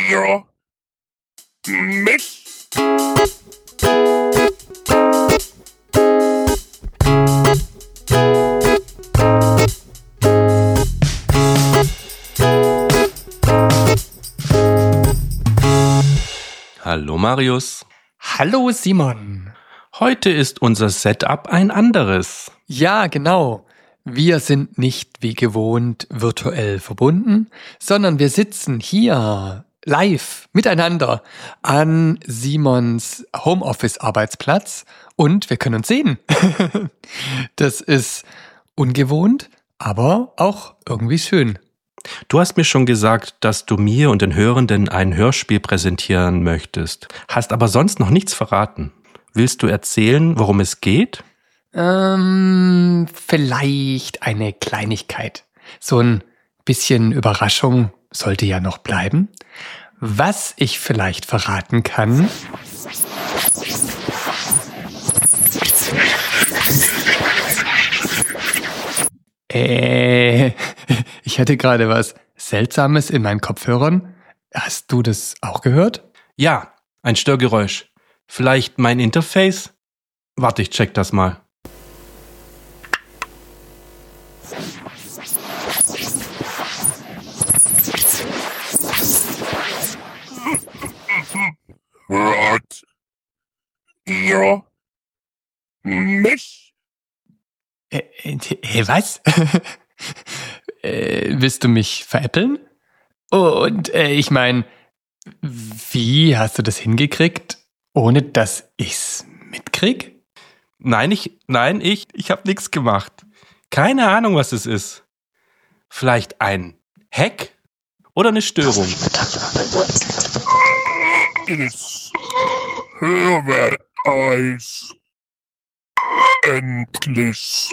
ihr mich? Hallo Marius. Hallo Simon. Heute ist unser Setup ein anderes. Ja, genau. Wir sind nicht wie gewohnt virtuell verbunden, sondern wir sitzen hier live miteinander an Simons Homeoffice-Arbeitsplatz und wir können uns sehen. Das ist ungewohnt, aber auch irgendwie schön. Du hast mir schon gesagt, dass du mir und den Hörenden ein Hörspiel präsentieren möchtest, hast aber sonst noch nichts verraten. Willst du erzählen, worum es geht? Vielleicht eine Kleinigkeit. So ein bisschen Überraschung sollte ja noch bleiben. Was ich vielleicht verraten kann. Ich hatte gerade was Seltsames in meinen Kopfhörern. Hast du das auch gehört? Ja, ein Störgeräusch. Vielleicht mein Interface? Warte, ich check das mal. Hört ihr mich? Was? Willst du mich veräppeln? Und ich meine, wie hast du das hingekriegt, ohne dass ich's mitkrieg? Nein, ich habe nichts gemacht. Keine Ahnung, was es ist. Vielleicht ein Hack oder eine Störung. Ich höre euch endlich.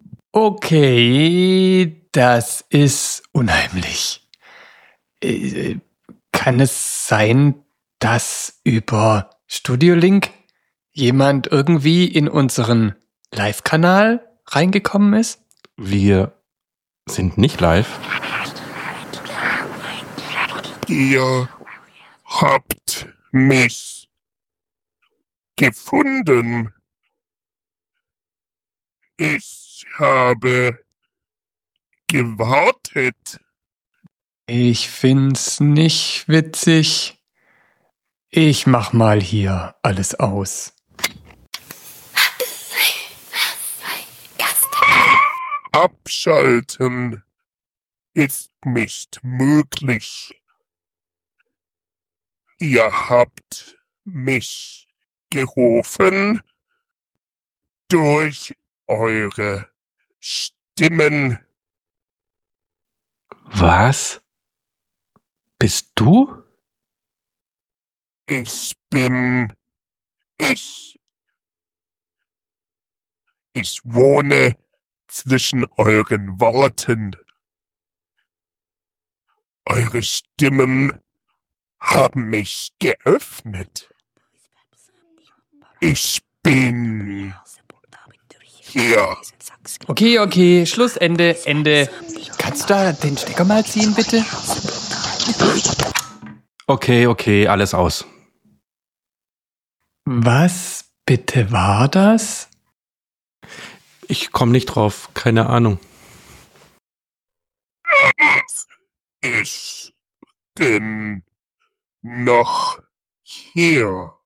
Okay, das ist unheimlich. Kann es sein, dass über Studio Link jemand irgendwie in unseren Live-Kanal reingekommen ist? Wir sind nicht live. Ihr habt mich gefunden. Ich habe gewartet. Ich find's nicht witzig. Ich mach mal hier alles aus. Abschalten ist nicht möglich. Ihr habt mich gerufen durch eure Stimmen. Was? Bist du? Ich bin ich. Ich wohne zwischen euren Worten. Eure Stimmen haben mich geöffnet. Ich bin hier. Okay, Schluss, Ende. Kannst du da den Stecker mal ziehen, bitte? Okay, alles aus. Was bitte war das? Ich komme nicht drauf, keine Ahnung. Ich bin noch hier.